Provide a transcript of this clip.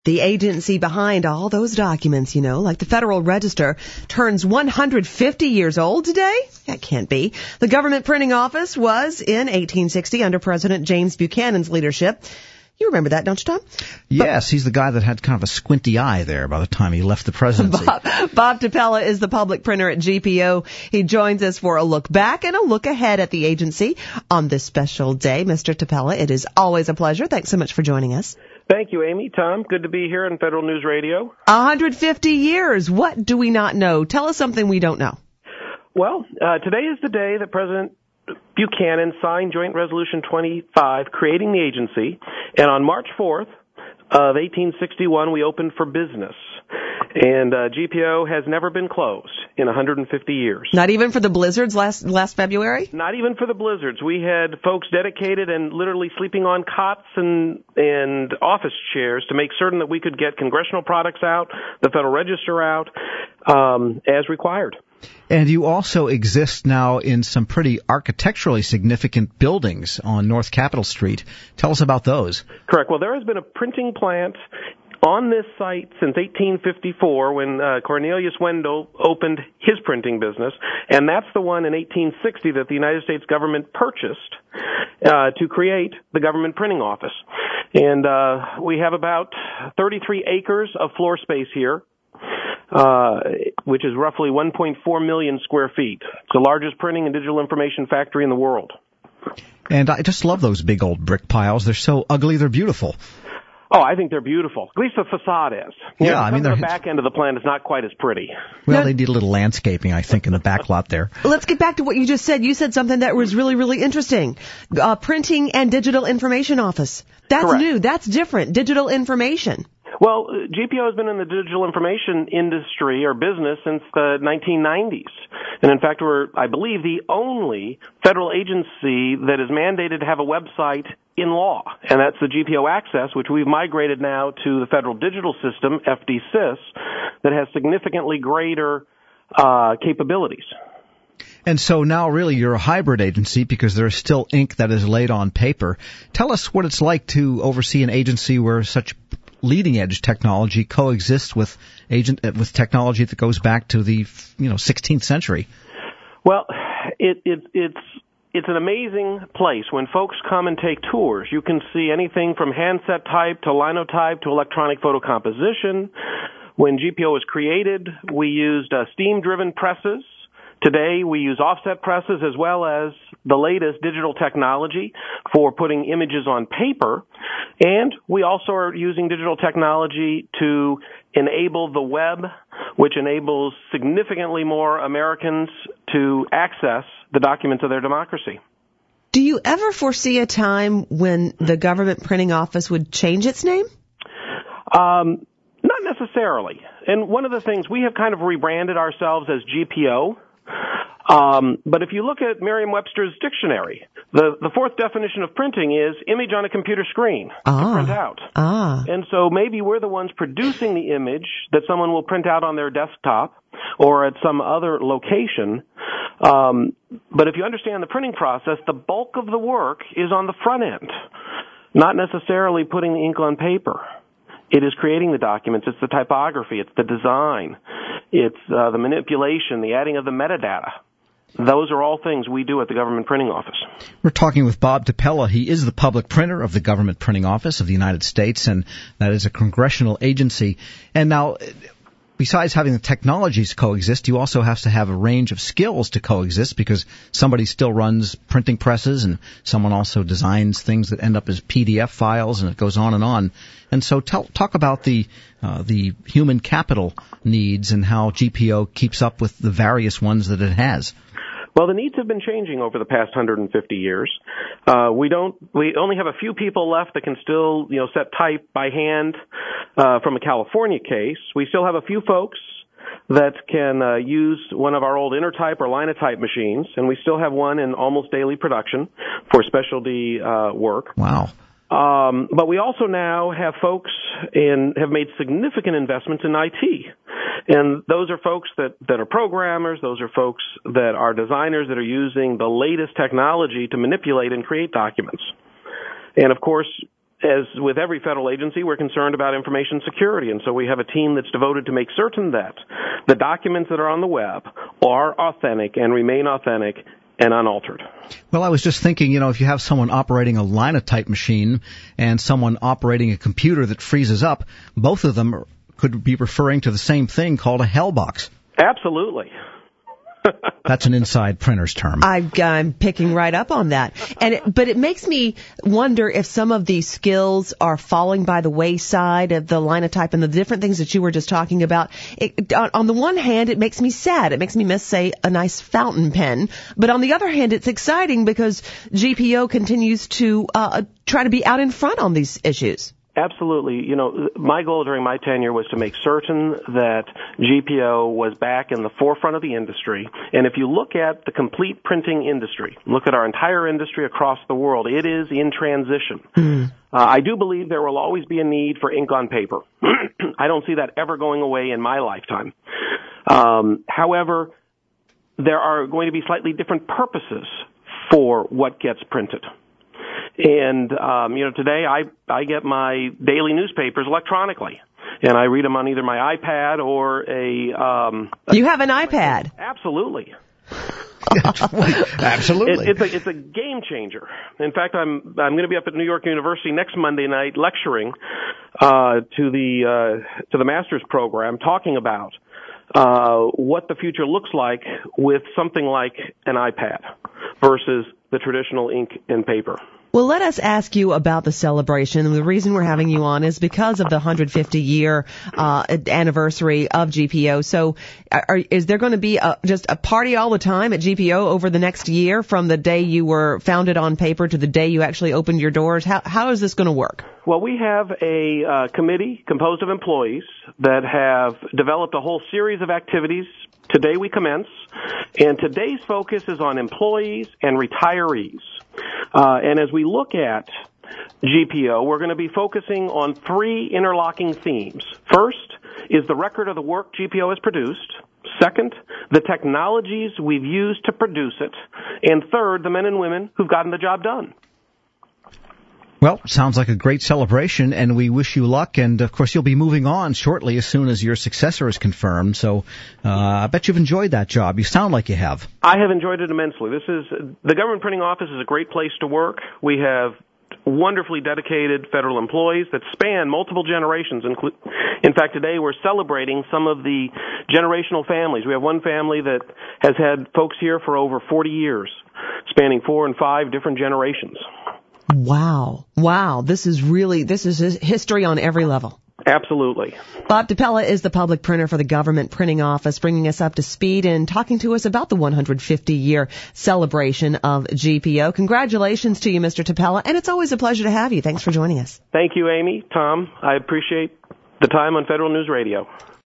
The agency behind all those documents, like the Federal Register, turns 150 years old today? That can't be. The Government Printing Office was in 1860 under President James Buchanan's leadership. You remember that, don't you, Tom? Yes, he's the guy that had kind of a squinty eye there by the time he left the presidency. Bob Tapella is the public printer at GPO. He joins us for a look back and a look ahead at the agency on this special day. Mr. Tapella, it is always a pleasure. Thanks so much for joining us. Thank you, Amy. Tom, good to be here on Federal News Radio. 150 years. What do we not know? Tell us something we don't know. Well, today is the day that President Buchanan signed Joint Resolution 25, creating the agency, and on March 4th of 1861, we opened for business. And GPO has never been closed in 150 years. Not even for the blizzards last February? Not even for the blizzards. We had folks dedicated and literally sleeping on cots and office chairs to make certain that we could get congressional products out, the Federal Register out, as required. And you also exist now in some pretty architecturally significant buildings on North Capitol Street. Tell us about those. Correct. Well, there has been a printing plant on this site since 1854 when Cornelius Wendell opened his printing business, and that's the one in 1860 that the United States government purchased to create the Government Printing Office. And we have about 33 acres of floor space here, which is roughly 1.4 million square feet. It's the largest printing and digital information factory in the world. And I just love those big old brick piles. They're so ugly, they're beautiful. Oh, I think they're beautiful. At least the facade is. Yeah, I mean, the back end of the plant is not quite as pretty. Well, they need a little landscaping, I think, in the back lot there. Let's get back to what you just said. You said something that was really, really interesting. Printing and Digital Information Office. That's Correct. New. That's different. Digital information. Well, GPO has been in the digital information industry or business since the 1990s. And in fact, we're, I believe, the only federal agency that is mandated to have a website in law. And that's the GPO Access, which we've migrated now to the Federal Digital System, FDSys, that has significantly greater capabilities. And so now really you're a hybrid agency because there's still ink that is laid on paper. Tell us what it's like to oversee an agency where such leading-edge technology coexists with technology that goes back to the 16th century. Well, it's an amazing place. When folks come and take tours, you can see anything from handset type to linotype to electronic photocomposition. When GPO was created, we used steam-driven presses. Today, we use offset presses as well as the latest digital technology for putting images on paper. And we also are using digital technology to enable the web, which enables significantly more Americans to access the documents of their democracy. Do you ever foresee a time when the Government Printing Office would change its name? Not necessarily. And one of the things, we have kind of rebranded ourselves as GPO. But if you look at Merriam-Webster's dictionary, the fourth definition of printing is image on a computer screen to print out. And so maybe we're the ones producing the image that someone will print out on their desktop or at some other location. But if you understand the printing process, the bulk of the work is on the front end, not necessarily putting the ink on paper. It is creating the documents. It's the typography. It's the design. It's the manipulation, the adding of the metadata. Those are all things we do at the Government Printing Office. We're talking with Bob Tapella. He is the public printer of the Government Printing Office of the United States, and that is a congressional agency. And now, besides having the technologies coexist, you also have to have a range of skills to coexist because somebody still runs printing presses and someone also designs things that end up as PDF files, and it goes on and on. And so talk about the human capital needs and how GPO keeps up with the various ones that it has. Well, the needs have been changing over the past 150 years. We only have a few people left that can still, set type by hand, from a California case. We still have a few folks that can, use one of our old Intertype or Linotype machines, and we still have one in almost daily production for specialty, work. Wow. But we also now have folks have made significant investments in IT. And those are folks that are programmers. Those are folks that are designers that are using the latest technology to manipulate and create documents. And of course, as with every federal agency, we're concerned about information security, and so we have a team that's devoted to make certain that the documents that are on the web are authentic and remain authentic and unaltered. Well, I was just thinking, if you have someone operating a linotype machine and someone operating a computer that freezes up, both of them could be referring to the same thing called a hell box. Absolutely. That's an inside printer's term. I'm picking right up on that. But it makes me wonder if some of these skills are falling by the wayside of the linotype and the different things that you were just talking about. On the one hand, it makes me sad. It makes me miss, say, a nice fountain pen. But on the other hand, it's exciting because GPO continues to try to be out in front on these issues. Absolutely. My goal during my tenure was to make certain that GPO was back in the forefront of the industry. And if you look at the complete printing industry, look at our entire industry across the world, it is in transition. I do believe there will always be a need for ink on paper. I don't see that ever going away in my lifetime. However, there are going to be slightly different purposes for what gets printed. And, today I get my daily newspapers electronically, and I read them on either my iPad or You have an iPad? Absolutely. Absolutely. It's a game changer. In fact, I'm going to be up at New York University next Monday night lecturing to the master's program, talking about what the future looks like with something like an iPad versus the traditional ink and paper. Well, let us ask you about the celebration. And the reason we're having you on is because of the 150-year anniversary of GPO. So is there going to be just a party all the time at GPO over the next year from the day you were founded on paper to the day you actually opened your doors? How is this going to work? Well, we have a committee composed of employees that have developed a whole series of activities. Today we commence, and today's focus is on employees and retirees. And as we look at GPO, we're going to be focusing on three interlocking themes. First is the record of the work GPO has produced. Second, the technologies we've used to produce it. And third, the men and women who've gotten the job done. Well, sounds like a great celebration, and we wish you luck. And, of course, you'll be moving on shortly as soon as your successor is confirmed. So I bet you've enjoyed that job. You sound like you have. I have enjoyed it immensely. The Government Printing Office is a great place to work. We have wonderfully dedicated federal employees that span multiple generations. In fact, today we're celebrating some of the generational families. We have one family that has had folks here for over 40 years, spanning 4 and 5 different generations. Wow. This is history on every level. Absolutely. Bob DiPella is the public printer for the Government Printing Office, bringing us up to speed and talking to us about the 150-year celebration of GPO. Congratulations to you, Mr. DiPella, and it's always a pleasure to have you. Thanks for joining us. Thank you, Amy, Tom. I appreciate the time on Federal News Radio.